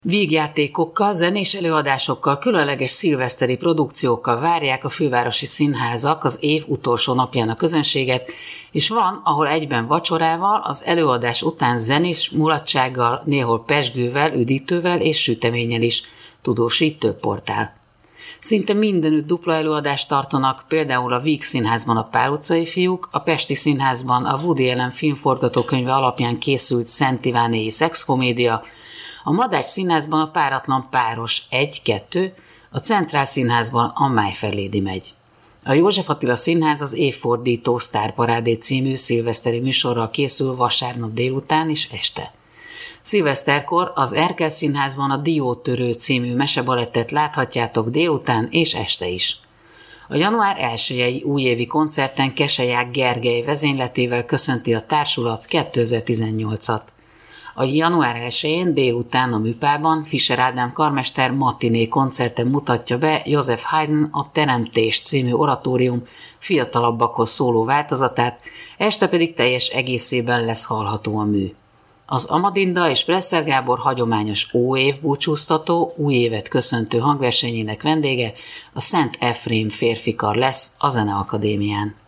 Vígjátékokkal, zenés előadásokkal, különleges szilveszteri produkciókkal várják a fővárosi színházak az év utolsó napján a közönséget, és van, ahol egyben vacsorával, az előadás után zenés mulatsággal, néhol pezsgővel, üdítővel és süteménnyel is, tudósít több portál. Szinte mindenütt dupla előadást tartanak, például a Víg Színházban a Pál utcai fiúk, a Pesti Színházban a Woody Allen filmforgatókönyve alapján készült Szent Ivánéi szexkomédia, a Madács Színházban a Páratlan páros 1-2, a Centrál Színházban a My Fair Lady megy. A József Attila Színház az Évfordító Sztárparádé című szilveszteri műsorral készül vasárnap délután és este. Szilveszterkor az Erkel Színházban a Diótörő című mesebalettet láthatjátok délután és este is. A január 1-i újévi koncerten Keseják Gergely vezényletével köszönti a társulat 2018-at. A január 1-én délután a Műpában Fischer Ádám karmester matiné koncerten mutatja be Joseph Haydn a Teremtés című oratórium fiatalabbakhoz szóló változatát, este pedig teljes egészében lesz hallható a mű. Az Amadinda és Presser Gábor hagyományos óév búcsúztató, új évet köszöntő hangversenyének vendége a Szent Efrém férfikar lesz a Zeneakadémián.